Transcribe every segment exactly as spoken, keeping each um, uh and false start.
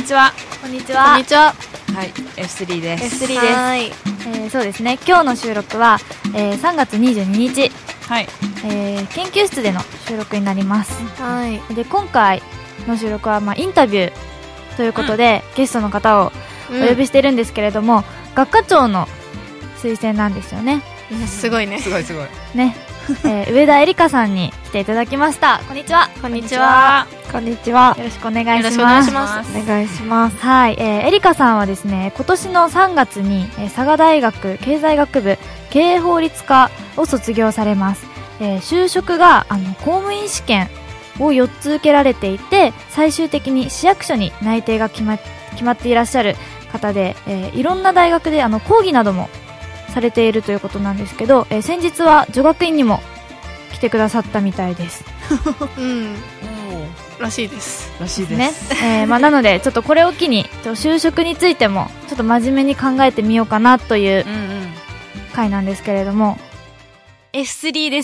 ちは。 こんにちは。 こんにちは。 はい、エフスリー です。 エフスリー です。はい、えー、そうですね。今日の収録は、えー、さんがつにじゅうににち、 はい、 えー、研究室での収録になります。 はい。 で、今回の収録は、まあ、インタビューということで、うん、ゲストの方をお呼びしてるんですけれども、うん、学科長の推薦なんですよね。 すごいね。 すごいすごい。 ね。えー、上田絵里香さんに来ていただきました。こんにちは。 こんにちは。 こんにちは。 よろしくお願いします。 よろしくお願いします。 お願いします。 はい、えー、絵里香さんはですね、今年のさんがつに、えー、佐賀大学経済学部経営法律科を卒業されます。えー、就職があの公務員試験をよっつ受けられていて、最終的に市役所に内定が決ま、決まっていらっしゃる方で、えー、いろんな大学であの講義などもされているということなんですけど、えー、先日は女学院にも来てくださったみたいです。 うん。らしいです。 らしいです。 ね。えー、まあなのでちょっとこれを機に就職についてもちょっと真面目に考えてみようかなという回なんですけれども、 エフスリー です。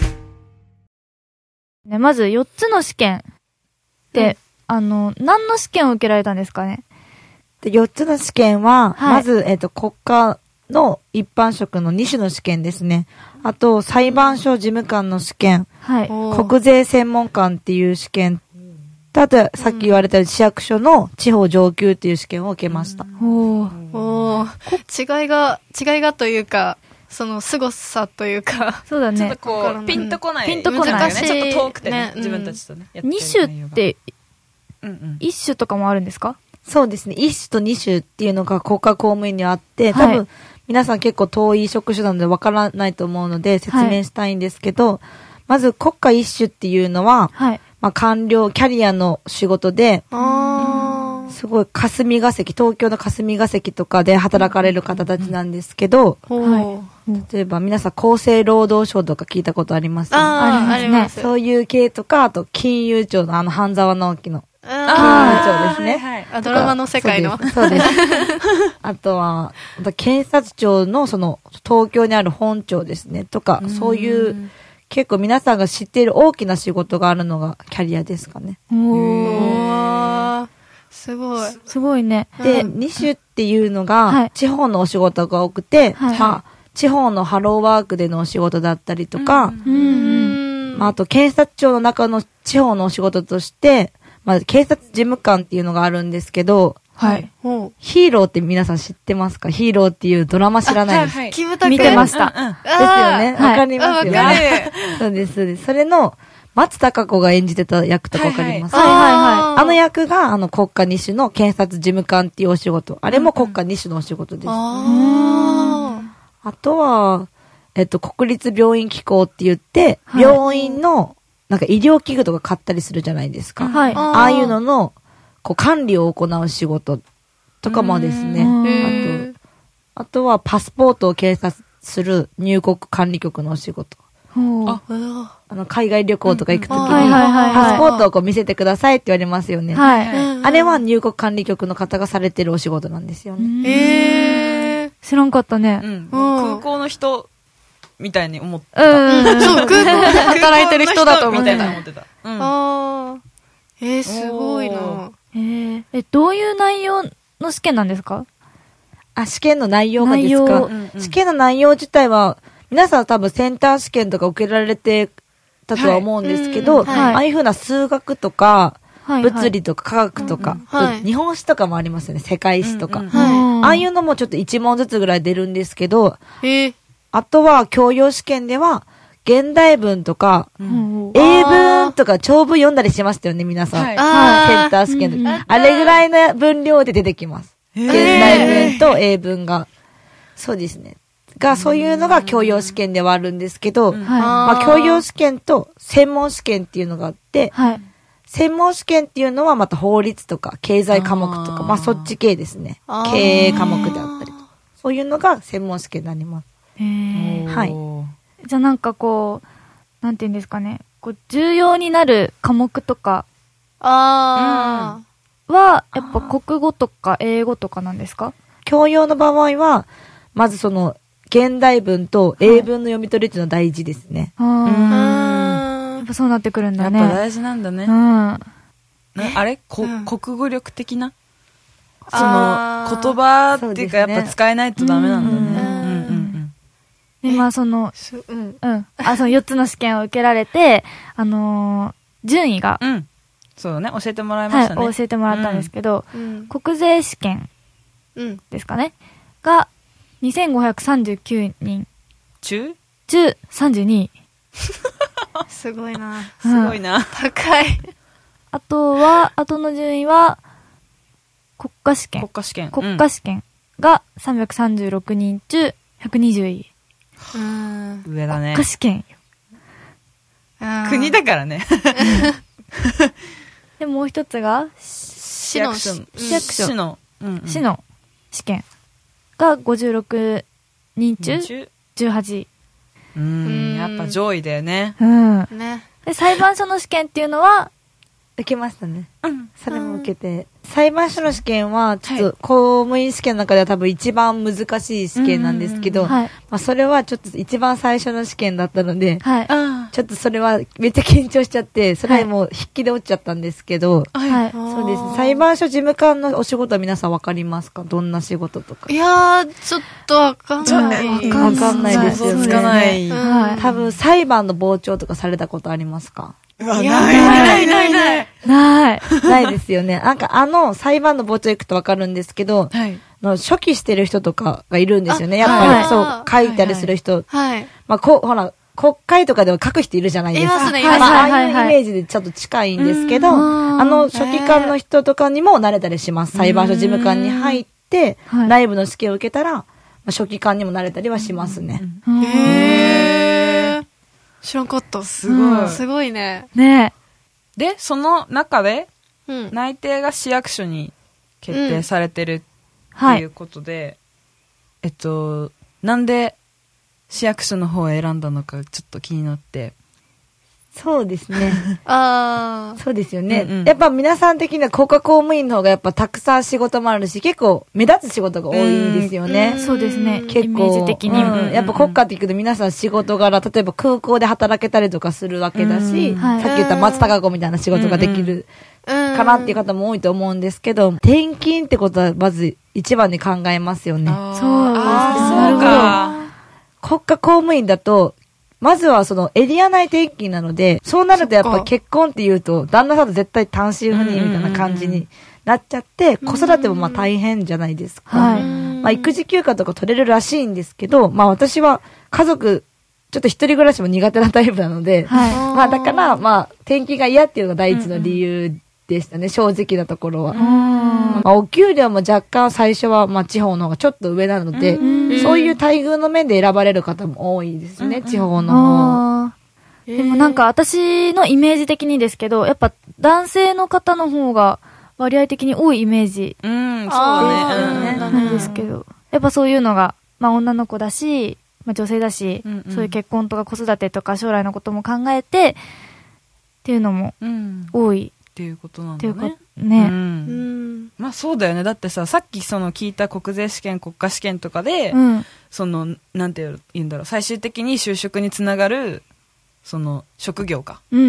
ね、まずよっつの試験で、うん、あの何の試験を受けられたんですかね。 でよっつの試験は、 はい、 まずえっと国家の一般職のに種の試験ですね。あと、裁判所事務官の試験、 はい、 国税専門官っていう試験、あと、さっき言われた市役所の地方上級っていう試験を受けました。 おーおー違いが、違いがというか、その凄さというか、 そうだね。 ちょっとこう、ピンとこない。 ピンとこない。 難しい。ちょっと遠くてね、自分たちとね。 に種って、いっ種とかもあるんですか？ そうですね。いっ種とに種っていうのが国家公務員にあって、多分、はい、皆さん結構遠い職種なのでわからないと思うので説明したいんですけど、はい、まず国家一種っていうのは、はい、まあ官僚、キャリアの仕事で、 あすごい霞が関、東京の霞が関とかで働かれる方たちなんですけど、はい、例えば皆さん厚生労働省とか聞いたことあります？ ああります。 そういう系とか、あと金融庁のあの半沢直樹の金融庁ですね。 はいはい、あ、ドラマの世界の。 そうです。あとは、あと検察庁のその東京にある本庁ですね。とか、そういう結構皆さんが知っている大きな仕事があるのがキャリアですかね。 おー。 すごい。 すごいね。 で、うん、に種っていうのが、地方のお仕事が多くて、はい、まあ、地方のハローワークでのお仕事だったりとか、 うんうんまあ、あと検察庁の中の地方のお仕事として、まあ、警察事務官っていうのがあるんですけど、 はい。 ヒーローって皆さん知ってますか？ヒーローっていうドラマ知らないです。 はいはい、キムタク見てました。 うんうん、ですよね。わ、はい、かりますよね。 わかる。 そうです、そうです。それの、松たか子が演じてた役とかわかりますか？ はいはい、はいはいはい。 あの役が、あの、国家二種の検察事務官っていうお仕事。あれも国家二種のお仕事です。うん、 あ, あとは、えっと、国立病院機構って言って、病院の、なんか医療器具とか買ったりするじゃないですか。 はい。 ああいうのの、こう管理を行う仕事とかもですね。あと、あとはパスポートを掲載する入国管理局のお仕事。 あ, あの海外旅行とか行くときに、 パスポートをこう見せてくださいって言われますよね。 はい。 あれは入国管理局の方がされてるお仕事なんですよね。 へー。 知らんかったね。 うん、空港の人、みたいに思ってた。 うん。 そう、空港で働いてる人だと思ってた。 思ってた。うん、 ああ。えー、すごいな。 えー、え、どういう内容の試験なんですか？ あ、試験の内容がですか？うんうん、試験の内容自体は、皆さん多分センター試験とか受けられてたとは思うんですけど、はい、ああいう風な数学とか、はい、物理とか科学とか、はい、日本史とかもありますよね。世界史とか。うんうんはい、ああいうのもちょっといち問ずつぐらい出るんですけど、 えーあとは、教養試験では、現代文とか、うん、英文とか長文読んだりしましたよね、皆さん。はい、センター試験で、うん。あれぐらいの分量で出てきます。現代文と英文が。そうですね。が、そういうのが教養試験ではあるんですけど、まあ、教養試験と専門試験っていうのがあって、はい、専門試験っていうのはまた法律とか経済科目とか、まあそっち系ですね。経営科目であったりとか。そういうのが専門試験になります。 へー。 はい。 じゃあなんかこう、なんていうんですかね、こう重要になる科目とかあーは、やっぱ国語とか英語とかなんですか？ 教養の場合は、まずその、現代文と英文の読み取りっていうのは大事ですね。 はい、あー。やっぱそうなってくるんだね。 やっぱ大事なんだね。 うん。 あれこ、 うん、 国語力的なその、言葉っていうかやっぱ使えないとダメなんだね。うんうんうんで、まあその、うん、うん。あ、そのよっつの試験を受けられて、あのー、順位が、 うん。そうだね、教えてもらいましたね。 はい、教えてもらったんですけど、 うん、 国税試験ですかね、が、にせんごひゃくさんじゅうきゅうにん。 中中さんじゅうにい。 すごいな。 すごいな。 高い。 あとは、あとの順位は、国家試験。 国家試験。 国家試験がさんびゃくさんじゅうろくにん中ひゃくにじゅうい。 うん。 上だね。 国家試験。 国だからね。 で、もう一つが、 市役所。 市役所。 市の。 市の試験がごじゅうろくにん中じゅうはちい。 うん。やっぱ上位だよね。 うん。 ね。 で、裁判所の試験っていうのは、 受けましたね。 うん。 それも受けて。裁判所の試験は、ちょっと、公務員試験の中では多分一番難しい試験なんですけど、まあそれはちょっと一番最初の試験だったので、はい、ちょっとそれはめっちゃ緊張しちゃって、それはもう筆記で落ちちゃったんですけど、はい。そうですね。裁判所事務官のお仕事は皆さんわかりますか？どんな仕事とか。 いやー、ちょっとわかんない。 わかんないですよね。 つかない。 多分裁判の傍聴とかされたことありますか？ ないないないない。 ない。 ないですよね。なんかあの裁判の傍聴行くとわかるんですけど、はい、の初期してる人とかがいるんですよね。やっぱり、はい、そう書いたりする人。はい。まあこほら国会とかでも書く人いるじゃないですか。いますね、いますね。ああいうイメージでちょっと近いんですけど、あの書記官の人とかにも慣れたりします。裁判所事務官に入って、内部の試験を受けたら、まあ、書記官にも慣れたりはしますね。 へー。知らんかった。 すごい。 すごいね。 ねで、その中で、内定が市役所に決定されてるっていうことで、えっと、なんで市役所の方を選んだのかちょっと気になって。 そうですね。 ああ。 そうですよね、うんうん。やっぱ皆さん的には国家公務員の方がやっぱたくさん仕事もあるし、結構目立つ仕事が多いんですよね。 うん、そうですね。 結構。イメージ的に。うん、やっぱ国家って聞くと皆さん仕事柄、例えば空港で働けたりとかするわけだし、うん、さっき言った松たか子みたいな仕事ができるかなっていう方も多いと思うんですけど、転勤ってことはまず一番に考えますよね。 そうですね。そうか。国家公務員だと、まずはそのエリア内転勤なので、そうなるとやっぱ結婚って言うと、旦那さんと絶対単身赴任みたいな感じになっちゃって、子育てもまあ大変じゃないですか。はい。まあ育児休暇とか取れるらしいんですけど、まあ私は家族、ちょっと一人暮らしも苦手なタイプなので、はい、まあだからまあ転勤が嫌っていうのが第一の理由でしたね、正直なところは。まあ、お給料も若干最初はまあ地方の方がちょっと上なので、そういう待遇の面で選ばれる方も多いですね、地方の方。 でもなんか私のイメージ的にですけど、やっぱ男性の方の方が割合的に多いイメージ。 うん、そうだね。 なんですけど。やっぱそういうのが、まあ女の子だし、まあ女性だし、うんうん、そういう結婚とか子育てとか将来のことも考えて、っていうのも多い。 っていうことなんだね。 ね、うんうん。まあそうだよね。だってさ、さっきその聞いた国税試験、国家試験とかで、うん、その、なんて言うんだろう、最終的に就職につながる、その、職業か。うん。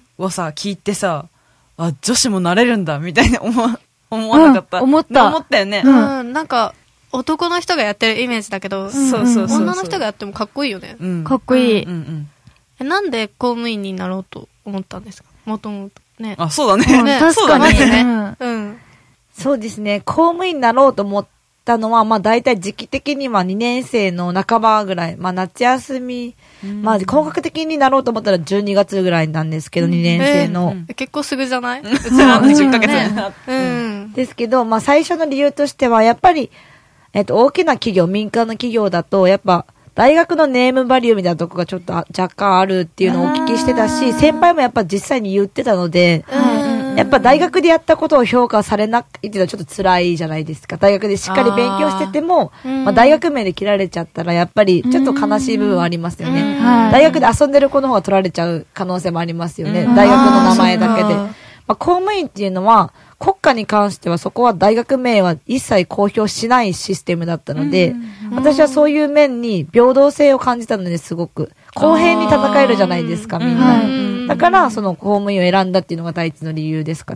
をさ、聞いてさ、あ、女子もなれるんだ、みたいな思わ、思わなかった。 うん、思った。 思ったよね。 うん。うん、なんか、男の人がやってるイメージだけど、うん、そうそうそう。女の人がやってもかっこいいよね。 うん、かっこいい。うんうんうん、なんで公務員になろうと思ったんですか？もともと。ね、 あ、そうだね。 ね、確かにね。 うん。そうですね。公務員になろうと思ったのは、まあ大体時期的にはにねん生の半ばぐらい。まあ夏休み、まあ本格的になろうと思ったらじゅうにがつぐらいなんですけど、にねん生の。 えー、結構すぐじゃない？うちらのじゅっかげつになって。 うん。 ですけど、まあ最初の理由としては、やっぱり、えっと、大きな企業、民間の企業だと、やっぱ、大学のネームバリューみたいなとこがちょっと若干あるっていうのをお聞きしてたし、先輩もやっぱ実際に言ってたので、やっぱ大学でやったことを評価されないっていうのはちょっと辛いじゃないですか。大学でしっかり勉強してても、まあ大学名で切られちゃったらやっぱりちょっと悲しい部分はありますよね。大学で遊んでる子の方が取られちゃう可能性もありますよね。大学の名前だけで。まあ公務員っていうのは、国家に関してはそこは大学名は一切公表しないシステムだったので、私はそういう面に平等性を感じたのですごく公平に戦えるじゃないですか、みんな。だからその公務員を選んだっていうのが第一の理由ですかね。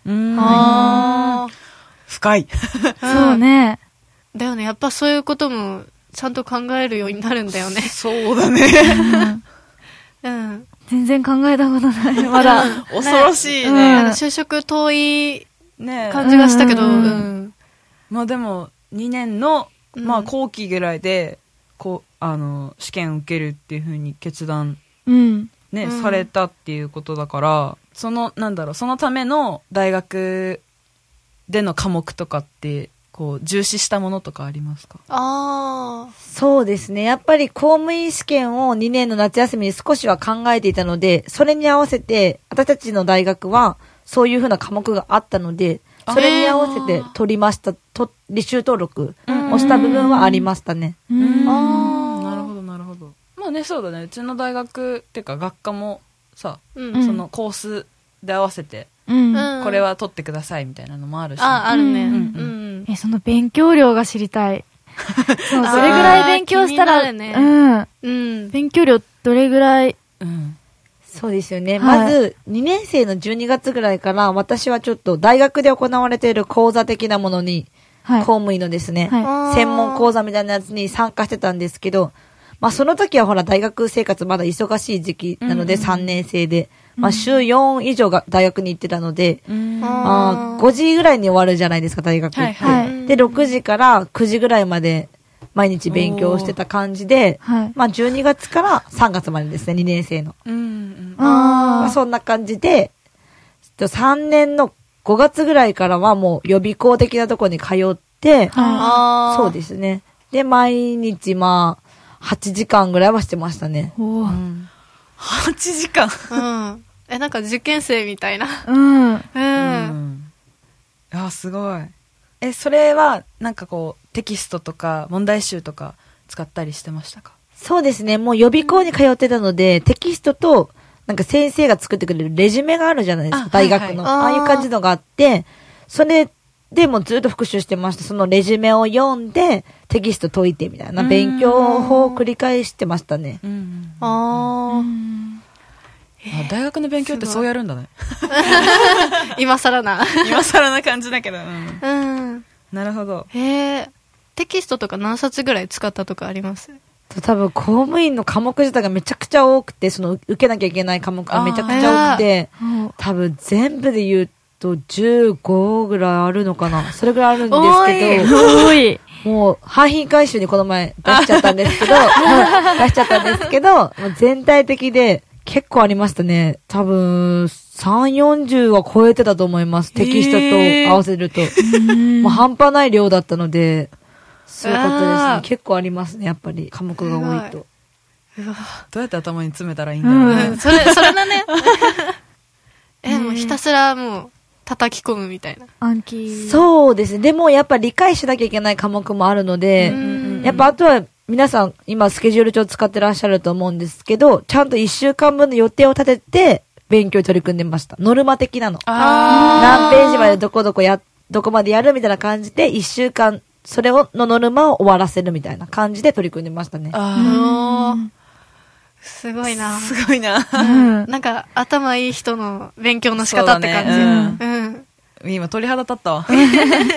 うーん。 あ深い。 そうね。 だよね。やっぱそういうこともちゃんと考えるようになるんだよね。 そうだね。 うん。 全然考えたことない。まだ。 恐ろしいね。 なんか就職遠い感じがしたけど、 うんうんまあでも、にねんの、まあ後期ぐらいで、こう、あの、試験受けるっていうふうに決断、 うん。 ね、 うんされたっていうことだから、その、なんだろう、そのための大学での科目とかって、こう、重視したものとかありますか？ ああ。 そうですね。やっぱり公務員試験をにねんの夏休みに少しは考えていたので、それに合わせて、私たちの大学は、そういうふうな科目があったので、それに合わせて取りました、と履修登録をした部分はありましたね。 うーん。 あーなるほど、なるほど。まあね、そうだね。うちの大学っていうか学科もさ、 うん。 そのコースで合わせて、 うん。 うんこれは取ってくださいみたいなのもあるし、 あ、あるね。 ううんん。 え、その勉強量が知りたい。そう、 あーどれぐらい勉強したら、 気になるねうん。 うん。 勉強量どれぐらい、 うん。 そうですよね。 はいまず、にねん生のじゅうにがつぐらいから、私はちょっと大学で行われている講座的なものに、 はい。 公務員のですね、 は専門講座みたいなやつに参加してたんですけど、まあその時はほら大学生活まだ忙しい時期なのでうんうんさんねん生で、まあ週よん以上が大学に行ってたので、 うんまあごじぐらいに終わるじゃないですか、大学って。 はいはいで、ろくじからくじぐらいまで毎日勉強してた感じで、 はい。 まあじゅうにがつからさんがつまでですね、にねん生の。 うんうん。 まああそんな感じで、さんねんのごがつぐらいからはもう予備校的なところに通って、 あ。はああ。 そうですね。で、毎日まあ、はちじかんぐらいはしてましたね。 い。おーうんはちじかん。 うん。え、なんか受験生みたいな。 うん。 うん。 うんあ、すごい。え、それは、なんかこう、テキストとか問題集とか使ったりしてましたか？ そうですね。もう予備校に通ってたので、テキストと、なんか先生が作ってくれるレジュメがあるじゃないですか、 あ大学の。 はいはいああいう感じのがあって、それでもうずっと復習してました。そのレジュメを読んで、テキスト解いてみたいな勉強法を繰り返してましたね。 うんああ大学の勉強ってそうやるんだね。 あ。今更な。 今更な感じだけど。うんうん。 なるほど。 へえ。テキストとか何冊ぐらい使ったとかあります？ 多分公務員の科目自体がめちゃくちゃ多くて、その受けなきゃいけない科目がめちゃくちゃ多くて、多分全部で言うとじゅうごぐらいあるのかな。それぐらいあるんですけど、 多い。 もう、廃品回収にこの前出しちゃったんですけど、出しちゃったんですけど、もう全体的で結構ありましたね。多分、さん、よんじゅうは超えてたと思います。テキストと合わせると。もう半端ない量だったので、すごかったですあーね。結構ありますね、やっぱり。科目が多いと。 うわ。 どうやって頭に詰めたらいいんだろうね。 うん。それ、それだね。え、もうひたすらもう叩き込むみたいな。 暗記。 そうですね。でもやっぱ理解しなきゃいけない科目もあるので、 うんやっぱあとは皆さん今スケジュール帳使ってらっしゃると思うんですけど、ちゃんといっしゅうかんぶんの予定を立てて勉強に取り組んでました。ノルマ的なの。 あ何ページまでどこどこや、どこまでやるみたいな感じでいっしゅうかん、それを、のノルマを終わらせるみたいな感じで取り組んでましたね。 あおーすごいなあ。。すごいな。 うん。 なんか頭いい人の勉強の仕方って感じ。 そうだうねん。 今鳥肌立ったわ。 すごい。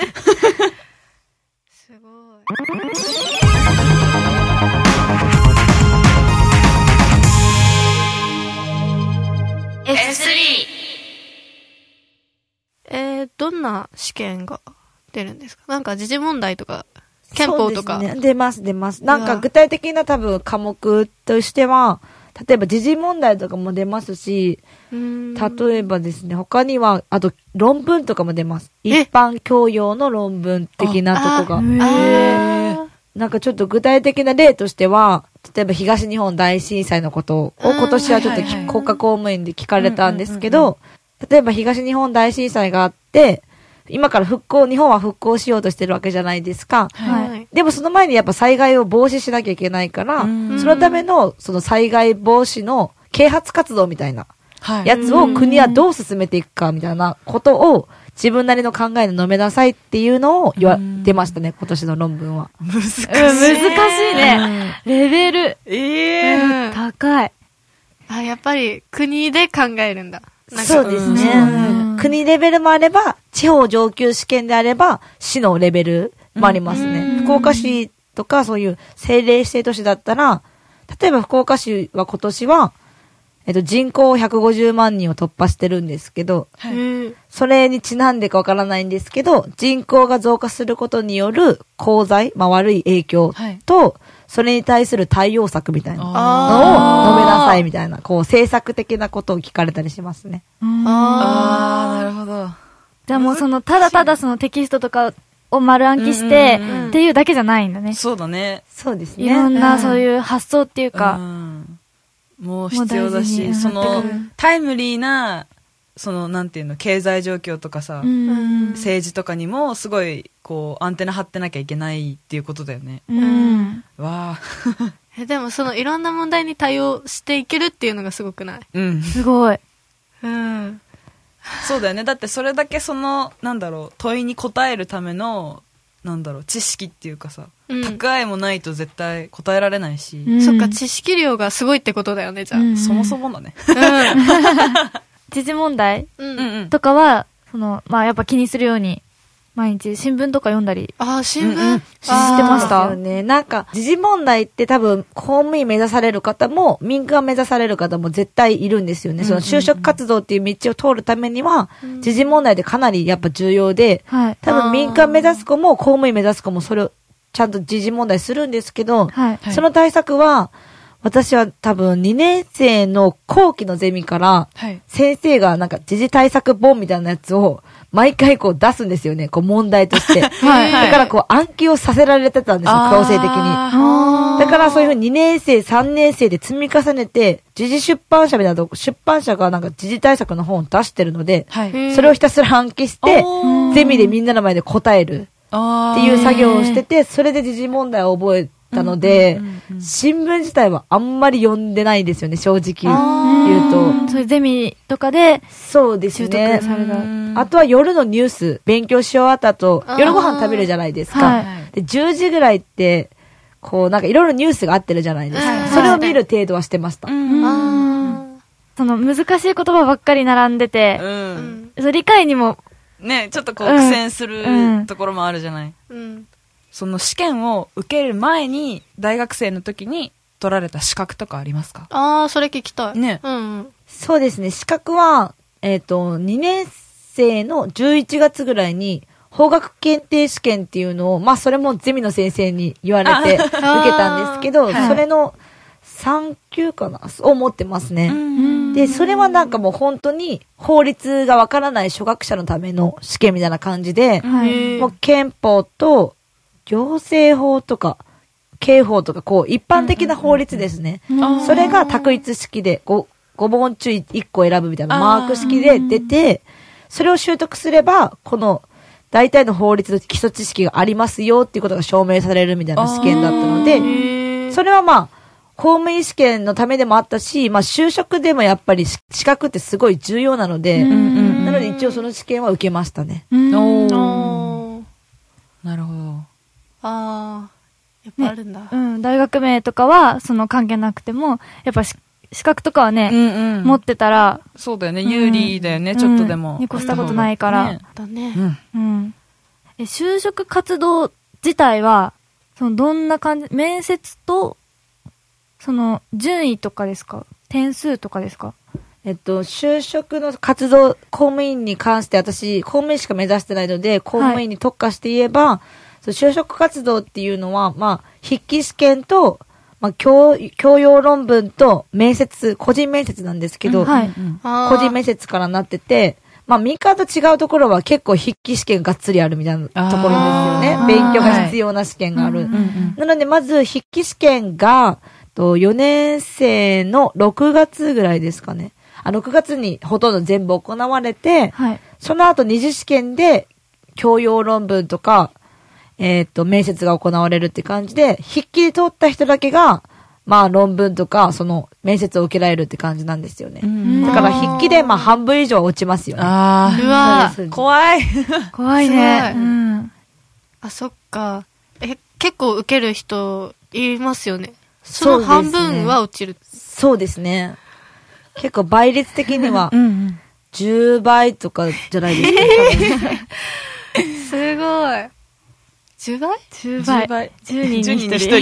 エススリー。 えー、どんな試験が出るんですか？なんか時事問題とか、憲法とか。 そうですね。出ます、出ます。なんうわか具体的な多分科目としては、例えば時事問題とかも出ますし、 うーん例えばですね、他には、あと論文とかも出ます。 え一般教養の論文的なとこが。 あーなんかちょっと具体的な例としては、例えば東日本大震災のことを今年はちょっとはいはいはい国家公務員で聞かれたんですけど、例えば東日本大震災があって、今から復興、日本は復興しようとしてるわけじゃないですか。 はい。 はいでもその前にやっぱ災害を防止しなきゃいけないから、 うんそのためのその災害防止の啓発活動みたいなはい。 やつを国はどう進めていくかみたいなことを自分なりの考えで述べなさいっていうのを言わ、 うん出ましたね、今年の論文は。 難しい。 うん、難しいね。レベル。 ええうん高い。 あ、やっぱり国で考えるんだ。 そうですね、うん、国レベルもあれば、地方上級試験であれば、市のレベルもありますね。うん、福岡市とかそういう政令指定都市だったら、例えば福岡市は今年は、えっと、人口ひゃくごじゅうまんにんを突破してるんですけど、はい、それにちなんでかわからないんですけど、人口が増加することによる功罪、まあ、悪い影響と、はい、それに対する対応策みたいなのを述べなさいみたいな、こう政策的なことを聞かれたりしますね。 ああ、なるほど。 じゃあもうその、ただただそのテキストとかを丸暗記して、っていうだけじゃないんだね。 そうだね。 そうですね。 いろんなそういう発想っていうか、 うんもう必要だし、その、タイムリーな、その、なんていうの、経済状況とかさ、政治とかにも、すごい、こう、アンテナ張ってなきゃいけないっていうことだよね。うん。わぁ。え、でも、その、いろんな問題に対応していけるっていうのがすごくない？ うん。 すごい。 うん。 そうだよね。だって、それだけその、なんだろう、問いに答えるための、なんだろう、知識っていうかさ、うん、蓄えもないと絶対答えられないし、 うん、そっか、知識量がすごいってことだよね、じゃあ、 うん、そもそもだね。うん、 時事問題、うん、とかはそのまあやっぱ気にするように毎日新聞とか読んだり。 ああ、新聞、うんうん、知ってましたよね。なんか時事問題って多分公務員目指される方も民間目指される方も絶対いるんですよね。うんうんうん、その就職活動っていう道を通るためには、うん、時事問題ってかなりやっぱ重要で、はい、多分民間目指す子も公務員目指す子もそれをちゃんと時事問題するんですけど、はい、その対策は私は多分にねん生の後期のゼミから先生がなんか時事対策本みたいなやつを毎回こう出すんですよね。こう問題として。はい、だからこう暗記をさせられてたんですよ、強制的に。だからそういうふうににねん生、さんねん生で積み重ねて、時事出版社みたいな出版社がなんか時事対策の本を出してるので、はい、それをひたすら暗記して、ゼミでみんなの前で答えるっていう作業をしてて、それで時事問題を覚えたので、うんうんうんうん、新聞自体はあんまり読んでないんですよね、正直言うと。 そういうゼミとかで、 そうですね。あとは夜のニュース、勉強し終わった後、夜ご飯食べるじゃないですか。はい、でじゅうじぐらいって、こうなんかいろいろニュースがあってるじゃないですか。はい、それを見る程度はしてました。うんうん、その難しい言葉ばっかり並んでて、うん、そ理解にも、 ね、ちょっとこう苦戦する、うん、ところもあるじゃない。うんその試験を受ける前に大学生の時に取られた資格とかありますか？ ああ、それ聞きたい。 ね。 うん、うん。 そうですね。資格は、えっと、にねん生のじゅういちがつぐらいに法学検定試験っていうのを、まあそれもゼミの先生に言われて受けたんですけど、はい、それのさん級かなを持ってますね。で、それはなんかもう本当に法律がわからない初学者のための試験みたいな感じで、はい、もう憲法と行政法とか、刑法とか、こう、一般的な法律ですね。うんうんうん、それが択一式でご、ご問中いっこ選ぶみたいなマーク式で出て、それを習得すれば、この、大体の法律の基礎知識がありますよっていうことが証明されるみたいな試験だったので、それはまあ、公務員試験のためでもあったし、まあ就職でもやっぱり資格ってすごい重要なので、うんうんうん、なので一応その試験は受けましたね。 うんおなるほど。 ああ、やっぱあるんだ、 ね。うん、大学名とかは、その関係なくても、やっぱ資格とかはね、うんうん、持ってたら。 そうだよね、有利だよね、うん、ちょっとでも。 に、うん、越したことないから。 ね、だね。 うん。うん。え、就職活動自体は、その、どんな感じ、面接と、その、順位とかですか？点数とかですか？ えっと、就職の活動、公務員に関して私、公務員しか目指してないので、公務員に特化して言えば、はい就職活動っていうのは、まあ、筆記試験と、まあ、教、教養論文と面接、個人面接なんですけど、うんはい、個人面接からなってて、まあ、民間と違うところは結構筆記試験がっつりあるみたいなところですよね。勉強が必要な試験がある。はい、なので、まず筆記試験が、よねん生のろくがつぐらいですかね。あ、ろくがつにほとんど全部行われて、はい、その後二次試験で教養論文とか、えっと、面接が行われるって感じで、筆記で通った人だけが、まあ論文とか、その面接を受けられるって感じなんですよね。だから筆記でまあ半分以上落ちますよね。 ああ、うわ怖い。 怖いね。うん。 あ、そっか。え、結構受ける人いますよね。その半分は落ちる。 そうですね。結構倍率的には、うんうんじゅうばいとかじゃないですか。 すごい。じゅうばい ? じゅうばい。じゅうにんにひとり。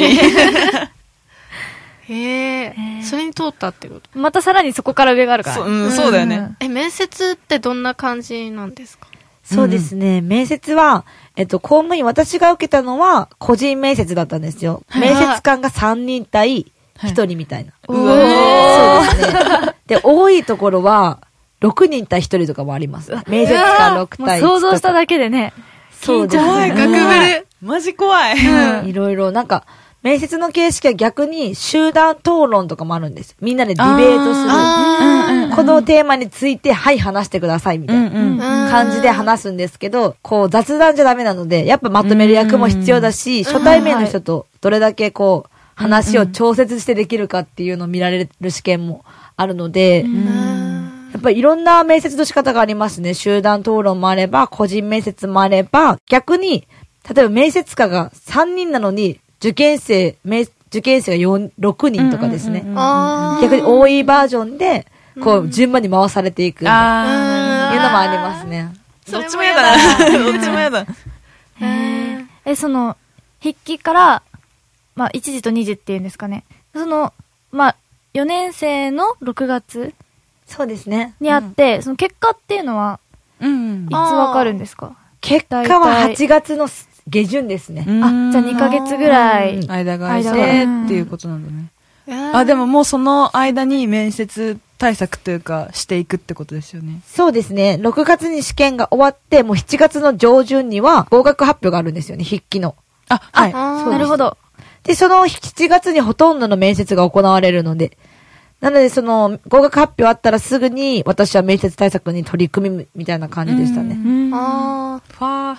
へえ。それに通ったってこと？ またさらにそこから上があるから。 そう、うん、そうだよね。 え、面接ってどんな感じなんですか？ そうですね。面接は、えっと、公務員、私が受けたのは、個人面接だったんですよ。面接官がさんにん対ひとりみたいな。 うわそうですね。で、多いところは、ろくにん対ひとりとかもあります。面接官ろく対いち。 想像しただけでね。 そうですね。 怖い、ガクブル。 マジ怖い。 いろいろ、なんか、面接の形式は逆に集団討論とかもあるんです。みんなでディベートする。このテーマについて、はい、話してください、みたいな感じで話すんですけど、こう雑談じゃダメなので、やっぱまとめる役も必要だし、初対面の人とどれだけこう、話を調節してできるかっていうのを見られる試験もあるので、やっぱりいろんな面接の仕方がありますね。集団討論もあれば、個人面接もあれば、逆に、例えば面接官がさんにんなのに、受験生、受験生がよん、ろくにんとかですね。逆に多いバージョンで、こう、順番に回されていく。いうのもありますね。 どっちも嫌だな。どっちも嫌だ。 え、その、筆記から、まあ、いちじとにじっていうんですかね。その、まあ、よねん生のろくがつそうですね。 にあって、その結果っていうのは、いつわかるんですか？ 結果ははちがつの下旬ですね。 あ、じゃあにかげつぐらい。 間が空いてっていうことなんだね。あ、でももうその間に面接対策というかしていくってことですよね。 そうですね。ろくがつに試験が終わって、もうしちがつの上旬には合格発表があるんですよね、筆記の。 あ、はい。 なるほど。 で、そのしちがつにほとんどの面接が行われるので、なのでその合格発表あったらすぐに私は面接対策に取り組みみたいな感じでしたね。 あー。ファ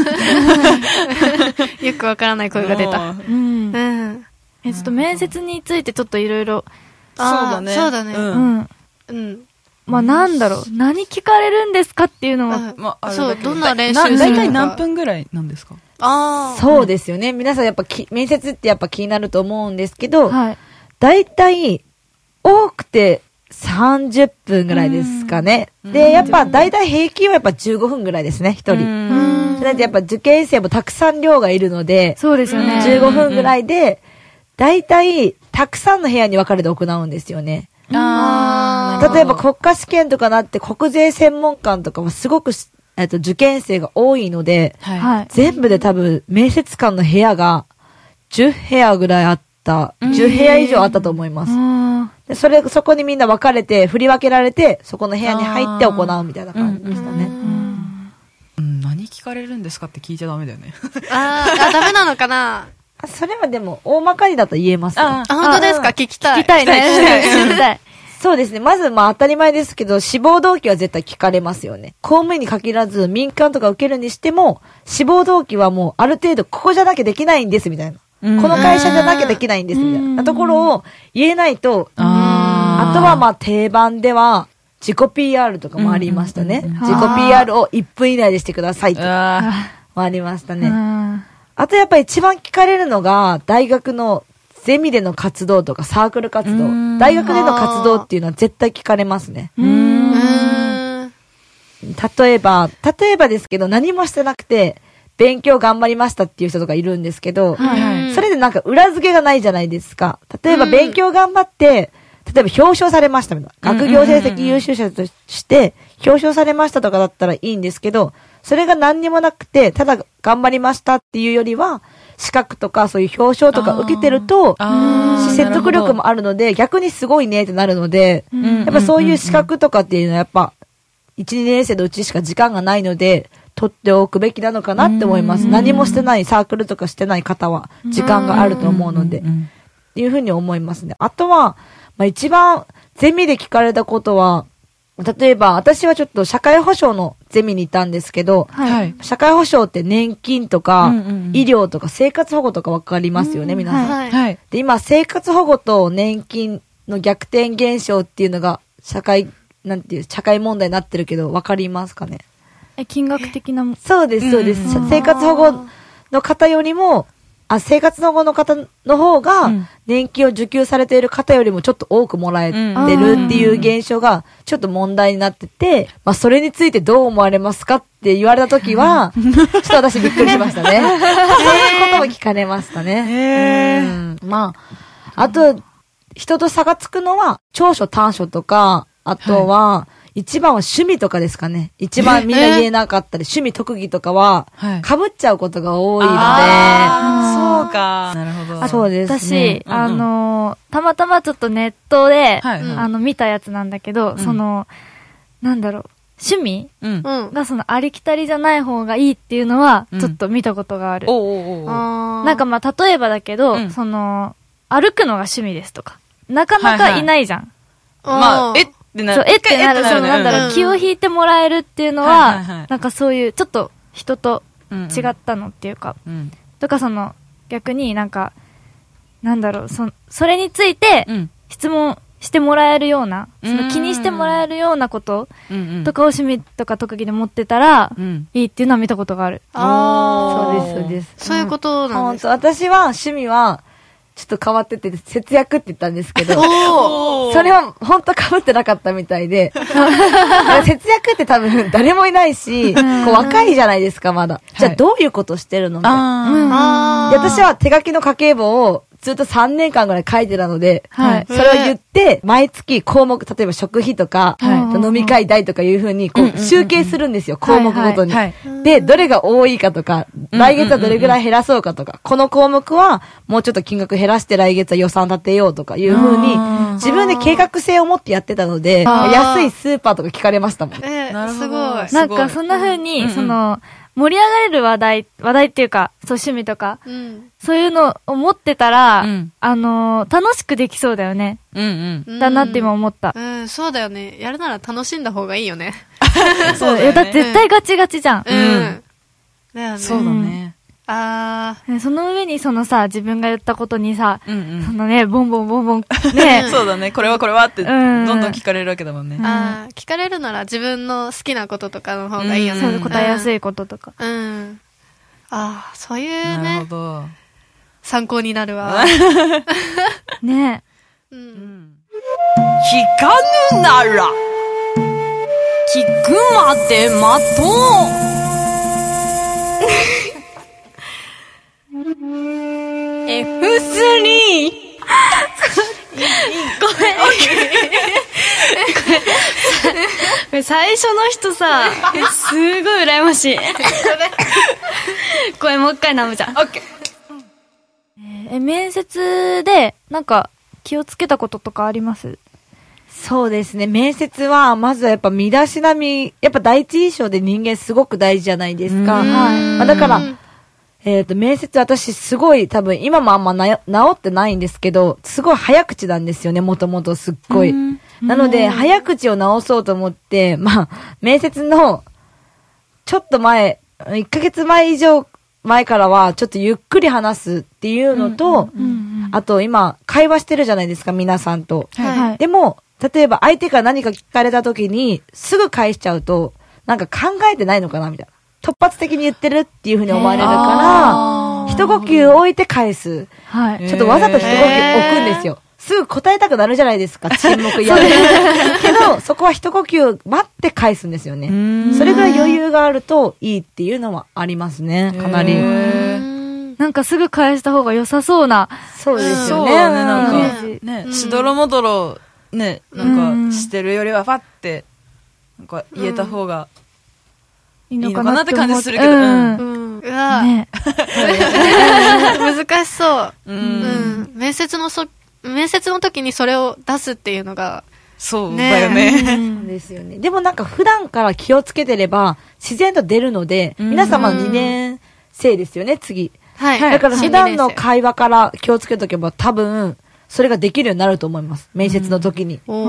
ー。よくわからない声が出た。 うん。え、ちょっと面接についてちょっといろいろ。 そうだね。 そうだね。 うん。 うん。 まあなんだろう。何聞かれるんですかっていうのは。 まあ、そう、どんな練習するのか。だいたい何分ぐらいなんですか？ ああ。そうですよね。皆さんやっぱき、面接ってやっぱ気になると思うんですけど、 はい。 だいたい、多くてさんじゅっぷんぐらいですかね。で、やっぱだいたい平均はやっぱじゅうごふんぐらいですね、一人。それでやっぱ受験生もたくさん量がいるので、 そうですよね。 じゅうごふんぐらいで、だいたいたくさんの部屋に分かれて行うんですよね。 あ例えば国家試験とかなって国税専門官とかはすごく、えっと、受験生が多いので、 はい、 全部で多分面接官の部屋がじゅう部屋ぐらいあった、じゅう部屋以上あったと思います。でそれ、そこにみんな分かれて、振り分けられて、そこの部屋に入って行うみたいな感じでしたね。 うん、何聞かれるんですかって聞いちゃダメだよね。 ああ、ダメなのかな。 それはでも、大まかにだと言えます。 あ、本当ですか？聞きたい。 聞きたいね。聞きたい。 そうですね。まず、まあ当たり前ですけど、志望動機は絶対聞かれますよね。公務員に限らず、民間とか受けるにしても、志望動機はもうある程度、ここじゃなきゃできないんです、みたいな。この会社じゃなきゃできないんです、みたいなところを言えないと、あとはまあ定番では、自己 ピーアール とかもありましたね。自己 ピーアール をいっぷん以内でしてくださいとかもありましたね。あとやっぱり一番聞かれるのが、大学のゼミでの活動とかサークル活動。大学での活動っていうのは絶対聞かれますね。例えば、例えばですけど何もしてなくて、勉強頑張りましたっていう人とかいるんですけど、はいはい、それでなんか裏付けがないじゃないですか。例えば勉強頑張って、例えば表彰されましたみたいな。学業成績優秀者として表彰されましたとかだったらいいんですけど、それが何にもなくて、ただ頑張りましたっていうよりは、資格とかそういう表彰とか受けてると、説得力もあるので、逆にすごいねってなるので、やっぱそういう資格とかっていうのはやっぱ、いち、にねん生のうちしか時間がないので、取っておくべきなのかなって思います。何もしてない、サークルとかしてない方は、時間があると思うので、っていうふうに思いますね。あとは、まあ一番、ゼミで聞かれたことは、例えば、私はちょっと社会保障のゼミにいたんですけど、はい、社会保障って年金とか、うんうんうん、医療とか生活保護とかわかりますよね、皆さん、はいはい。で、今、生活保護と年金の逆転現象っていうのが、社会、なんていう、社会問題になってるけど、わかりますかね？ え、金額的なもそうです、そうです。生活保護の方よりも、 あ、生活保護の方の方が、年金を受給されている方よりもちょっと多くもらえてるっていう現象が、ちょっと問題になってて、まあ、それについてどう思われますかって言われたときは、ちょっと私びっくりしましたね。そういうことも聞かれましたね。へー。うん、まあ、あと、人と差がつくのは、長所短所とか、あとは、はい一番は趣味とかですかね。一番みんな言えなかったり、趣味特技とかは、被っちゃうことが多いので。 あそうか。なるほど。 そうですね。 私、あのー、たまたまちょっとネットで、はいはい、あの、見たやつなんだけど、うん、その、なんだろう、趣味、うん、がそのありきたりじゃない方がいいっていうのは、ちょっと見たことがある。うん、おうおうおうなんかまあ、例えばだけど、うん、その、歩くのが趣味ですとか、なかなかいないじゃん。 はいはい、まあ、えってなる。 そう、えってなる。その、なんだろう、気を引いてもらえるっていうのは、なんかそういう、ちょっと人と違ったのっていうか、とかその、逆になんか、なんだろう、そ、それについて、質問してもらえるような、その気にしてもらえるようなこととかを趣味とか特技で持ってたら、いいっていうのは見たことがある。 ああ、そうです、そうです。 そういうことなんです。 私は趣味は、ちょっと変わってて、節約って言ったんですけど、それは本当被ってなかったみたいで、節約って多分誰もいないし、こう若いじゃないですか、まだ。じゃあどういうことしてるのみたいな。私は手書きの家計簿をずっとさんねんかんぐらい書いてたので、はい、それを言って、毎月項目、例えば食費とか、はい、飲み会代とかいうふうに、こう、集計するんですよ、項目ごとに。で、どれが多いかとか、来月はどれぐらい減らそうかとか、この項目はもうちょっと金額減らして来月は予算立てようとかいうふうに、自分で計画性を持ってやってたので、安いスーパーとか聞かれましたもん。 えー、すごい。 なんかそんなふうに、その、盛り上がれる話題、話題っていうか、そう趣味とか、うん、そういうのを持ってたら、うん、あのー、楽しくできそうだよね。うんうん。だなって今思った。 うん、うん、そうだよね。やるなら楽しんだ方がいいよね。 そうだよね。だって絶対ガチガチじゃん。 うん。うん、だよね。 そうだね。 ああ。その上にそのさ、自分が言ったことにさ、うんうん、そのね、ボンボンボンボン、ね。 そうだね。これはこれはって、どんどん聞かれるわけだもんね。 うん、ああ、聞かれるなら自分の好きなこととかの方がいいよね。 そう、答えやすいこととか。 うん。ああ、そういうね。 なるほど。 参考になるわ。 ねえ。うん。聞かぬなら、聞くまで待とう。エフスリーごめん。これ最初の人さ、すごい羨ましい。これもう一回ナムちゃん。オッケー。え、面接で、なんか、気をつけたこととかあります？ そうですね。面接は、まずはやっぱ身だしなみ、やっぱ第一印象で人間すごく大事じゃないですか。はい。まあ、だから、えっと、面接私すごい多分今もあんまな治ってないんですけど、すごい早口なんですよね、もともとすっごい。なので、早口を直そうと思って、まあ、面接の、ちょっと前、いっかげつまえ以上前からは、ちょっとゆっくり話すっていうのと、あと今、会話してるじゃないですか、皆さんと。はい、でも、例えば相手から何か聞かれた時に、すぐ返しちゃうと、なんか考えてないのかなみたいな。突発的に言ってるっていう風に思われるから、一呼吸置いて返す。はい。ちょっとわざと一呼吸置くんですよ。すぐ答えたくなるじゃないですか、沈黙やる。けど、そこは一呼吸待って返すんですよね。それぐらい余裕があるといいっていうのはありますね、かなり。 なんかすぐ返した方が良さそうな。 そうですよね。 そうね、なんか、ね、しどろもどろ、ね、なんか、してるよりは、ファって、なんか、言えた方が、いいのかなって感じするけど。うん。 うわ難しそう。うん。面接のそ、面接の時にそれを出すっていうのが。 そうだよね。 そうですよね。でもなんか普段から気をつけてれば、自然と出るので、皆様にねん生ですよね、次。はい。だから普段の会話から気をつけとけば多分、それができるようになると思います。面接の時に。うん、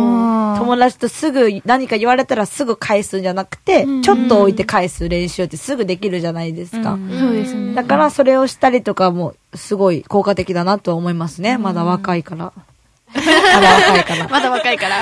友達とすぐ何か言われたらすぐ返すんじゃなくて、うん、ちょっと置いて返す練習ってすぐできるじゃないですか。うん、 そうですね。 だからそれをしたりとかもすごい効果的だなと思いますね。まだ若いから。まだ若いから。 まだ若いから。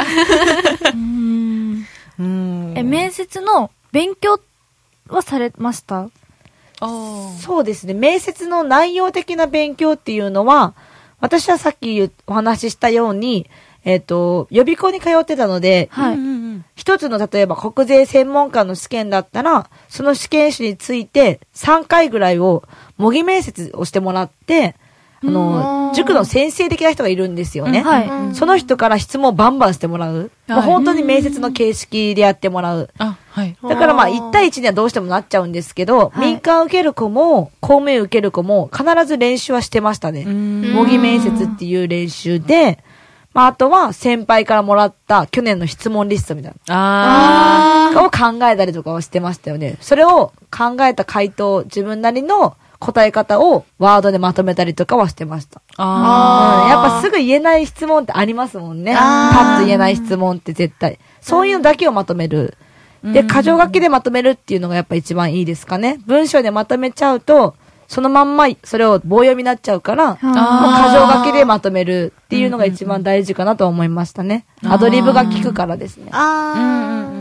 うんうんえ、面接の勉強はされました？ そうですね。面接の内容的な勉強っていうのは、私はさっきお話ししたように、えっと、予備校に通ってたので、はい、一つの例えば国税専門官の試験だったら、その試験紙についてさんかいぐらいを模擬面接をしてもらって、あの、塾の先生的な人がいるんですよね。はい、その人から質問をバンバンしてもらう。はい、もう本当に面接の形式でやってもらう。あはい、だからまあいち対いちにはどうしてもなっちゃうんですけど、はい、民間受ける子も公務員受ける子も必ず練習はしてましたね。模擬面接っていう練習で、まあ、あとは先輩からもらった去年の質問リストみたいな。ああ。を考えたりとかをしてましたよね。それを考えた回答、自分なりの答え方をワードでまとめたりとかはしてました。ああ、うん。やっぱすぐ言えない質問ってありますもんね。パッと言えない質問って絶対。そういうのだけをまとめる。で、箇条書きでまとめるっていうのがやっぱ一番いいですかね。文章でまとめちゃうと、そのまんまそれを棒読みになっちゃうから、もう箇条書きでまとめるっていうのが一番大事かなと思いましたね。アドリブが効くからですね。あー。うんうんうん、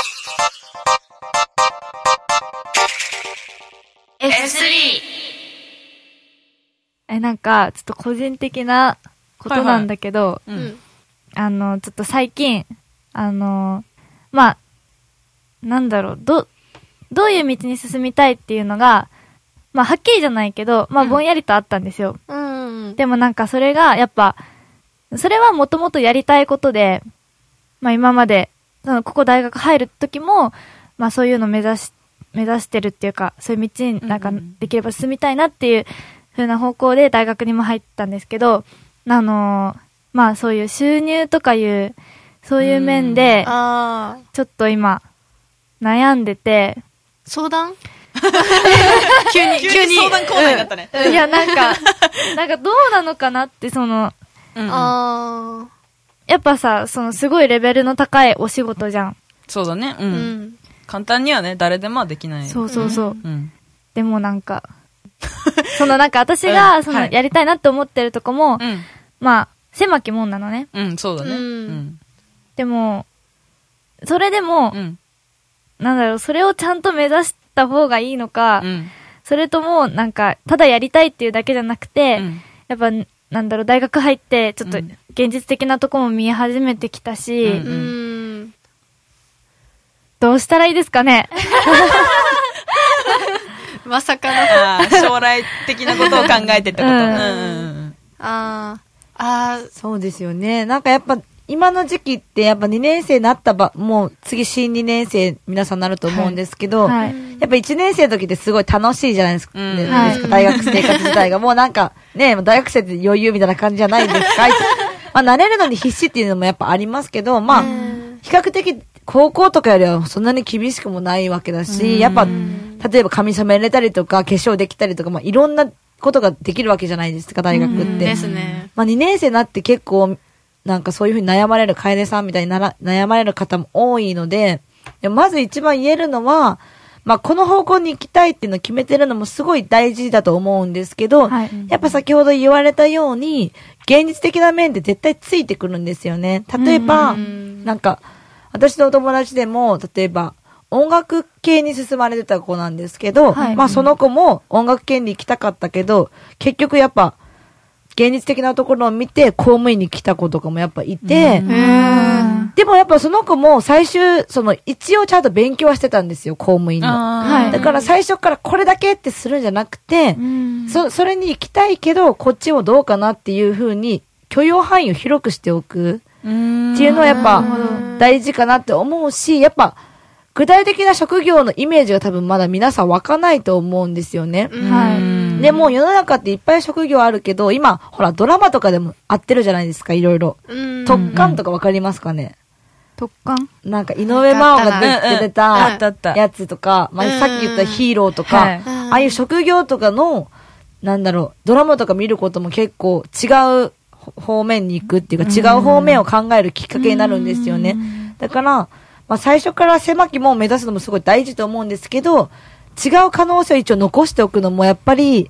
エフスリー え、なんか、ちょっと個人的なことなんだけど、はいはい、うん、あの、ちょっと最近、あの、まあ、なんだろう、ど、どういう道に進みたいっていうのが、まあ、はっきりじゃないけど、まあ、ぼんやりとあったんですよ。うん。でもなんかそれが、やっぱ、それはもともとやりたいことで、まあ、今まで、その、ここ大学入る時も、まあ、そういうの目指し、目指してるっていうか、そういう道になんかできれば進みたいなっていう風な方向で大学にも入ったんですけど、あのー、まあ、そういう収入とかいう、そういう面で、ちょっと今、悩んでて。 相談急に、急に相談コーナーになったね。 うん、いや、なんか、なんかどうなのかなって、その、うん、あやっぱさ、そのすごいレベルの高いお仕事じゃん。 そうだね。うん。うん、簡単にはね、誰でもはできない。 そうそうそう。うん、でもなんか、そのなんか私が、そのやりたいなって思ってるとこも、うん、まあ、狭きもんなのね。 うん、そうだね。うん、 でも、それでも、うん、なんだろう、それをちゃんと目指した方がいいのか、うん、それとも、なんか、ただやりたいっていうだけじゃなくて、うん、やっぱ、なんだろう、大学入って、ちょっと、現実的なとこも見え始めてきたし、うんうん、どうしたらいいですかねまさかの将来的なことを考えてってこと。うんうんうん、 ああ、そうですよね。なんかやっぱ、今の時期ってやっぱにねん生になったば、もう次新にねん生皆さんなると思うんですけど、はいはい、やっぱいちねん生の時ってすごい楽しいじゃないですか。うんねはい、大学生活自体が。もうなんかね、大学生って余裕みたいな感じじゃないですか。まあ慣れるのに必死っていうのもやっぱありますけど、まあ、比較的高校とかよりはそんなに厳しくもないわけだし、やっぱ、例えば髪染めれたりとか、化粧できたりとか、まあいろんなことができるわけじゃないですか、大学って。ですね。まあにねん生になって結構、なんかそういうふうに悩まれる、楓さんみたいになら悩まれる方も多いので、まず一番言えるのは、まあこの方向に行きたいっていうのを決めてるのもすごい大事だと思うんですけど、はい、やっぱ先ほど言われたように、現実的な面で絶対ついてくるんですよね。例えば、なんか、私のお友達でも、例えば、音楽系に進まれてた子なんですけど、はい、まあその子も音楽系に行きたかったけど、結局やっぱ、現実的なところを見て公務員に来た子とかもやっぱいて、でもやっぱその子も最終、その一応ちゃんと勉強はしてたんですよ、公務員の。はい、だから最初からこれだけってするんじゃなくて、そ、それに行きたいけど、こっちもどうかなっていう風に許容範囲を広くしておくっていうのはやっぱ大事かなって思うし、やっぱ具体的な職業のイメージが多分まだ皆さん湧かないと思うんですよね。はい。でも世の中っていっぱい職業あるけど、今、ほら、ドラマとかでも合ってるじゃないですか、いろいろ。特艦とかわかりますかね？ 特艦なんか、井上真央が出てたやつとか、まあ、さっき言ったヒーローとか、ああいう職業とかの、なんだろう、ドラマとか見ることも結構違う方面に行くっていうか、違う方面を考えるきっかけになるんですよね。だから、まあ、最初から狭き門を目指すのもすごい大事と思うんですけど、違う可能性を一応残しておくのもやっぱり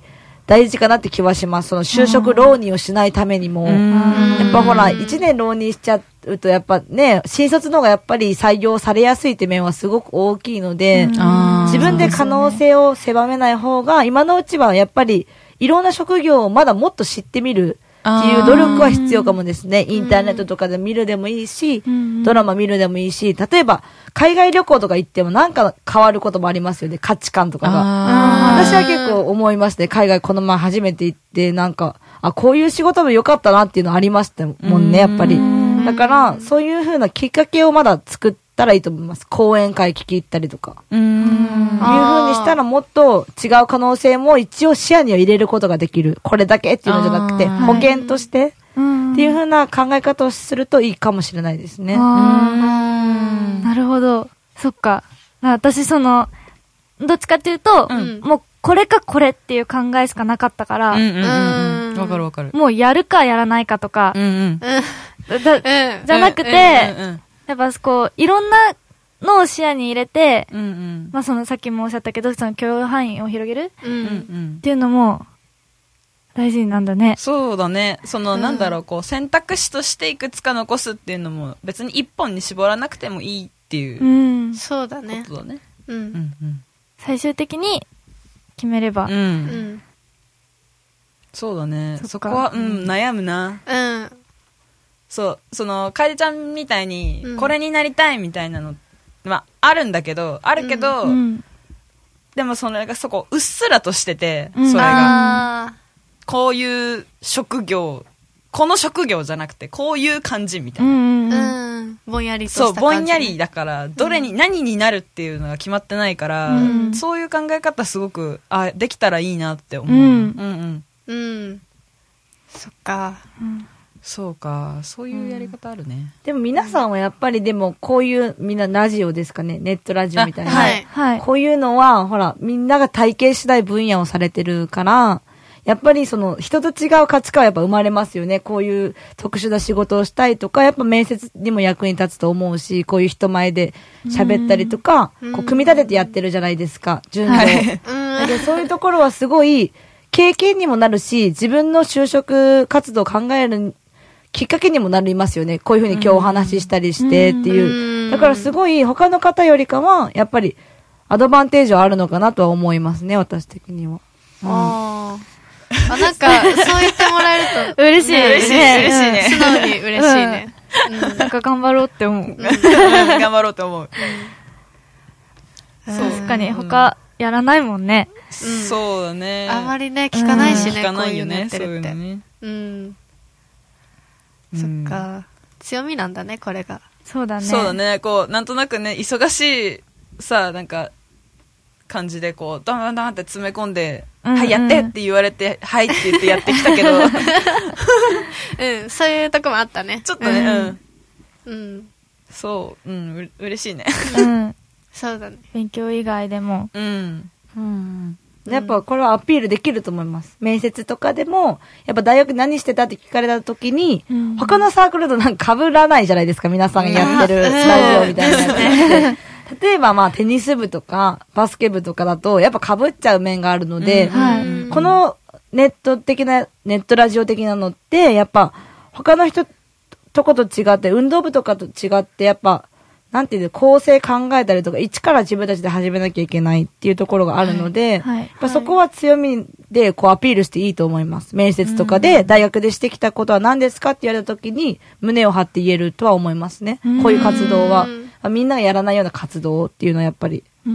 大事かなって気はします。その就職浪人をしないためにも。やっぱほら、いちねん浪人しちゃうと、やっぱね、新卒の方がやっぱり採用されやすいって面はすごく大きいので、自分で可能性を狭めない方が、今のうちはやっぱりいろんな職業をまだもっと知ってみるっていう努力は必要かもですね。インターネットとかで見るでもいいし、ドラマ見るでもいいし、例えば海外旅行とか行ってもなんか変わることもありますよね。価値観とかが。私は結構思いますね。海外この前初めて行って、なんか、あ、こういう仕事も良かったなっていうのありましたもんね、やっぱり。だから、そういう風なきっかけをまだ作ったらいいと思います。講演会聞き行ったりとか。うーん。いう風にしたらもっと違う可能性も一応視野には入れることができる。これだけっていうのじゃなくて、保険として、っていう風な考え方をするといいかもしれないですね。 あなるほど。そっか。私その、どっちかっていうと、うん、もうこれかこれっていう考えしかなかったから、わ、 うんうんうん、かるわかる。 もうやるかやらないかとか、うんうんだじゃなくて、うんうんうん、やっぱこう、いろんなのを視野に入れて、うんうん、まあそのさっきもおっしゃったけど、その許容範囲を広げる、うんうん、っていうのも大事なんだね。 そうだね。その、うん、なんだろう、こう選択肢としていくつか残すっていうのも別に一本に絞らなくてもいいっていう、うん、 そうだね。 ことだね。 うんうんうん最終的に決めれば、うんうん、 そうだね そ, そこは、うん、悩むな、うん、そうその楓ちゃんみたいに、うん、これになりたいみたいなのまああるんだけどあるけど、うん、でもそれがそこうっすらとしてて、うん、それがこういう職業この職業じゃなくてこういう感じみたいな、うんうんうん、ぼんやりとした感じ、ね、 そうぼんやりだからどれに、うん、何になるっていうのが決まってないから、うん、そういう考え方すごくあできたらいいなって思う、うん、うんうんうんそっか、うん、 そうかそういうやり方あるね、うん、 でも皆さんはやっぱりでもこういうみんなラジオですかねネットラジオみたいな、はいはい、こういうのはほらみんなが体験しない分野をされてるからやっぱりその人と違う価値観はやっぱ生まれますよね。こういう特殊な仕事をしたいとか、やっぱ面接にも役に立つと思うし、こういう人前で喋ったりとか、こう組み立ててやってるじゃないですか、順序を。はい、でそういうところはすごい経験にもなるし、自分の就職活動を考えるきっかけにもなりますよね。こういうふうに今日お話ししたりしてっていう。だからすごい他の方よりかは、やっぱりアドバンテージはあるのかなとは思いますね、私的には。うん、 ああ、なんか、そう言ってもらえると。 嬉しいね。 嬉しい、嬉しいね。素直に嬉しいね。 うん、なんか頑張ろうって思う。 頑張ろうって思う。 そう確かに、他、やらないもんね。 そうだね。 あまりね、聞かないしね、 聞かないよね、 こういうのやってるって。 そういうのね。 うん。そっか。強みなんだね、これが。 そうだね。 そうだね。こう、なんとなくね、忙しい、さ、なんか、感じでこう、ダンダンダンって詰め込んで、うんうん、はい、やってって言われて、はいって言ってやってきたけど。 うん、そういうとこもあったね。 ちょっとね、うん。 うん。 そう、うん、う嬉しいね。 うん。 そうだね。 勉強以外でも。 うん。 うん。やっぱこれはアピールできると思います。面接とかでも、やっぱ大学何してたって聞かれた時に、うん、他のサークルとなんか被らないじゃないですか、皆さんがやってるスタジオみたいなやつ。例えばまあテニス部とかバスケ部とかだとやっぱ被っちゃう面があるので、うん、このネット的な、ネットラジオ的なのってやっぱ他の人とこと違って運動部とかと違ってやっぱなんていうの構成考えたりとか一から自分たちで始めなきゃいけないっていうところがあるので、はいはい、やっぱそこは強みでこうアピールしていいと思います。面接とかで大学でしてきたことは何ですかって言われた時に胸を張って言えるとは思いますね。こういう活動は。みんながやらないような活動っていうのはやっぱり、うん、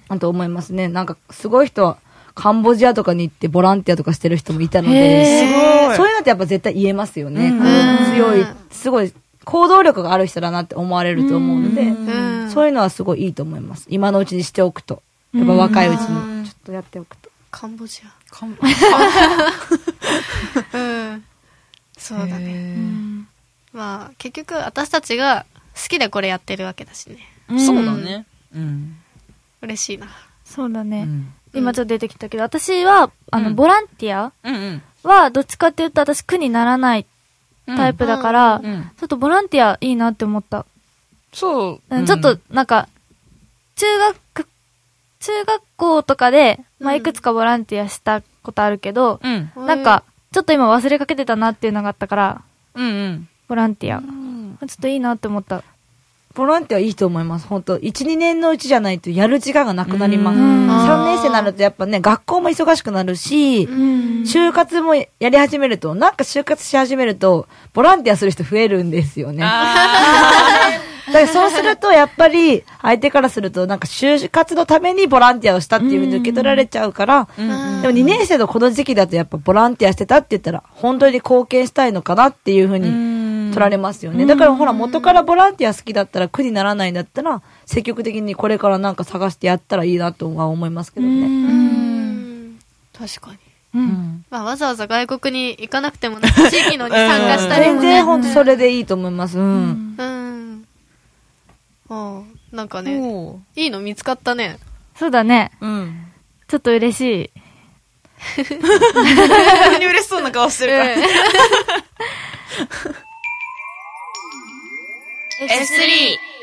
あと思いますね。なんかすごい人はカンボジアとかに行ってボランティアとかしてる人もいたので、すごいそういうのってやっぱ絶対言えますよね。うん、強い、すごい行動力がある人だなって思われると思うので、うん、そういうのはすごいいいと思います。今のうちにしておくと。やっぱ若いうちにちょっとやっておくと。 カンボジア。カンボジア。うん。そうだね。うん、まあ結局私たちが好きでこれやってるわけだしね。 うん、そうだね。うん。 嬉しいな。 そうだね。うん、今ちょっと出てきたけど、私は、あの、うん、ボランティアは、どっちかっていうと私苦にならないタイプだから、うんうん、ちょっとボランティアいいなって思った。 そう。 うん、ちょっと、なんか、中学、中学校とかで、まあ、いくつかボランティアしたことあるけど、 うん。 なんか、ちょっと今忘れかけてたなっていうのがあったから、 うんうん。 ボランティア。ちょっといいなって思った。 ボランティアいいと思います。本当いち、にねんのうちじゃないとやる時間がなくなります。さんねん生になるとやっぱね、学校も忙しくなるし、就活もやり始めると、なんか就活し始めると、ボランティアする人増えるんですよね。だからそうすると、やっぱり、相手からすると、なんか就活のためにボランティアをしたっていうふうに受け取られちゃうから、でもにねん生のこの時期だとやっぱボランティアしてたって言ったら、本当に貢献したいのかなっていうふうに、取られますよね。だからほら元からボランティア好きだったら苦にならないんだったら積極的にこれからなんか探してやったらいいなとは思いますけどね。うーん確かに。うん。まあわざわざ外国に行かなくてもね、地域のに参加したりもね。 全然本当それでいいと思います。うん。 うん。ああ、なんかね、いいの見つかったね。 そうだね。 うん。 ちょっと嬉しい。 何嬉しそうな顔してるから。 エススリ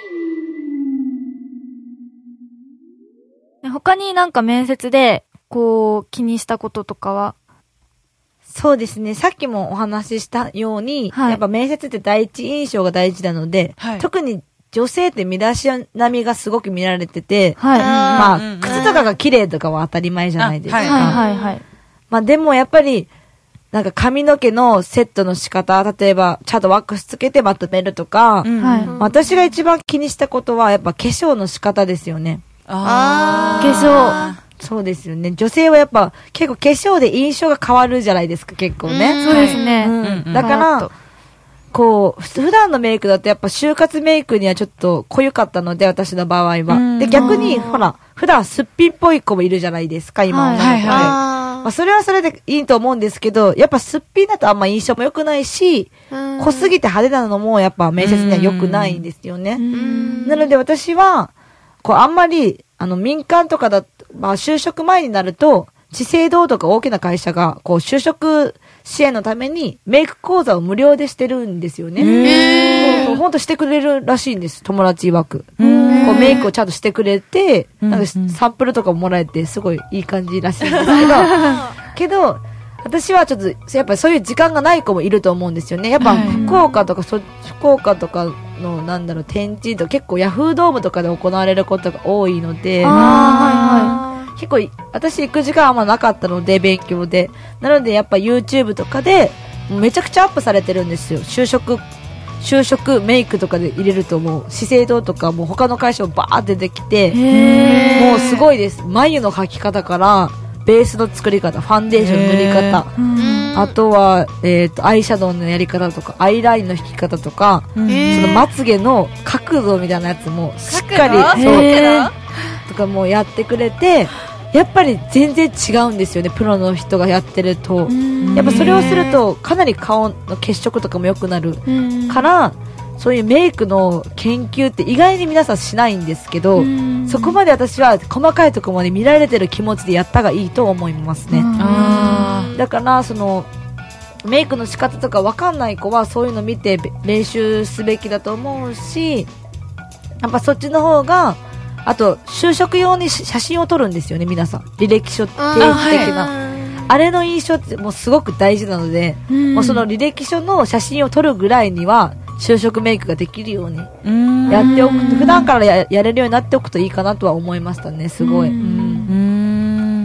ー 他になんか面接でこう気にしたこととかは？ そうですね。さっきもお話ししたように、はい、やっぱ面接って第一印象が大事なので、はい、特に女性って身だしなみがすごく見られてて、はい、まあ、うん、靴とかが綺麗とかは当たり前じゃないですか。はいはいはい。まあでもやっぱりなんか髪の毛のセットの仕方、例えばちゃんとワックスつけてまとめるとか、うんはい、私が一番気にしたことはやっぱ化粧の仕方ですよね。 ああ。化粧。そうですよね。女性はやっぱ結構化粧で印象が変わるじゃないですか、結構ね。 そうですね。 うん、だから、こう、普段のメイクだとやっぱ就活メイクにはちょっと濃ゆかったので、私の場合は。で、逆に、ほら、普段すっぴんっぽい子もいるじゃないですか、今は。はいはいはい。まあ、それはそれでいいと思うんですけど、やっぱすっぴんだとあんま印象も良くないし、濃すぎて派手なのもやっぱ面接には良くないんですよね。なので私は、こうあんまり、あの民間とかだ、まあ就職前になると、資生堂とか大きな会社が、こう就職支援のためにメイク講座を無料でしてるんですよね。へー。そうそう、ほんとしてくれるらしいんです、友達曰く。こうメイクをちゃんとしてくれて、なんかサンプルとかももらえて、すごいいい感じらしいんですけど、けど、私はちょっと、やっぱりそういう時間がない子もいると思うんですよね。やっぱ福岡とか、そ福岡とかの、なんだろう、展示とか結構ヤフードームとかで行われることが多いので、あはいはい、結構、私行く時間はあんまなかったので、勉強で。なのでやっぱ YouTube とかで、めちゃくちゃアップされてるんですよ。就職、就職メイクとかで入れるともう、資生堂とかもう他の会社もバーって出てきて、もうすごいです。眉の描き方から、ベースの作り方、ファンデーションの塗り方、あとは、えっと、アイシャドウのやり方とか、アイラインの引き方とか、そのまつげの角度みたいなやつもしっかり、そうとかもやってくれて、やっぱり全然違うんですよね、プロの人がやってると。やっぱそれをすると、かなり顔の血色とかも良くなるから、そういうメイクの研究って意外に皆さんしないんですけど、そこまで私は細かいところまで見られてる気持ちでやったがいいと思いますね。だからそのメイクの仕方とかわかんない子はそういうの見て練習すべきだと思うし、やっぱそっちの方が、あと就職用に写真を撮るんですよね、皆さん。履歴書定期的な。あれの印象ってもうすごく大事なので、もうその履歴書の写真を撮るぐらいには就職メイクができるようにやっておくと、普段から や, やれるようになっておくといいかなとは思いましたね、すごい。うん、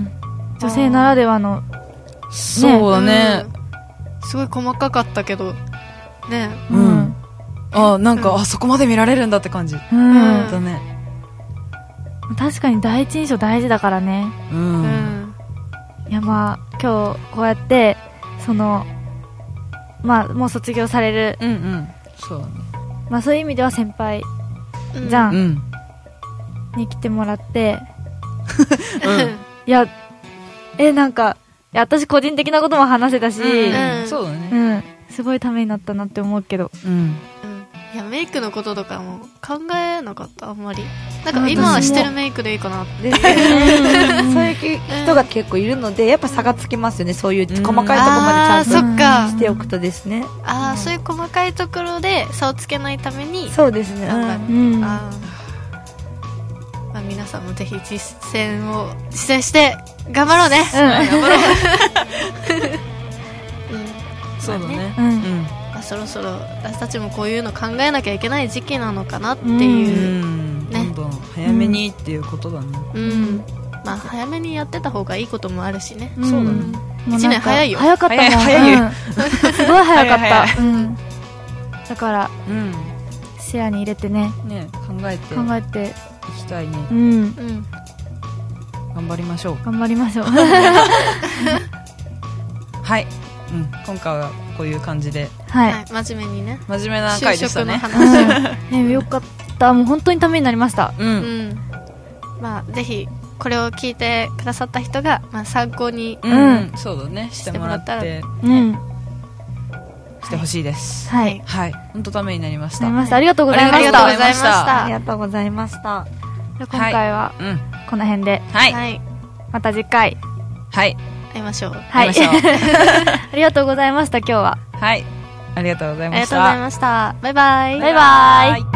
女性ならではの、ね、 そうだね、 うん、すごい細かかったけどね、 うん、うん、あ、なんか、うん、あそこまで見られるんだって感じ、うん、だね。 確かに第一印象大事だからね。うん、うん、いや、まあ今日こうやってそのまあもう卒業される、うんうん、 そうだね。 まあそういう意味では先輩じゃん、うん、に来てもらって、うん、いや、え、なんか、いや、私個人的なことも話せたし、 うんうん、そうだね、 うん、すごいためになったなって思うけど、うん、うん、 いや、メイクのこととかも考えなかった、あんまり。なんか今はしてるメイクでいいかなって。そういう人が結構いるので、やっぱ差がつきますよね、そういう細かいところまでちゃんとしておくとですね。 ああ、そういう細かいところで差をつけないために。 そうですね。 うん、ああ、な皆さんもぜひ実践を実践して頑張ろうね。 うん、頑張ろう。 うん、そうだね。 うん。まあ、そろそろ私たちもこういうの考えなきゃいけない時期なのかなっていう、うん、ね。 どんどん早めにっていうことだね。 うん。うんまあ、早めにやってた方がいいこともあるしね。 うん、そうだね。 一年早いよ。 早かったもん。 早い。 うん、すごい早かった。うん。だから、うん、視野に入れてね。 ね、考えて。 考えて。 いきたいね。 うん。うん。 頑張りましょう。 頑張りましょう。 はい。うん。今回はこういう感じで。 はい。 はい、真面目にね。 真面目な回でしたね。 就職の話。 うん、ね、よかった。もう本当にためになりました。 うん。うん、 まあ、ぜひ、これを聞いてくださった人が、まあ、参考に、 うん、そうだね、してもらって、 うん、 してほしいです。 はい。 はい。本当ためになりました。 なりました。ありがとうございました。 ありがとうございました。 ありがとうございました。 今回は、この辺で。 はい。 また次回。 はい。 会いましょう。 はい。ありがとうございました、今日は。 はい。ありがとうございました。 ありがとうございました。バイバイ。 バイバイ。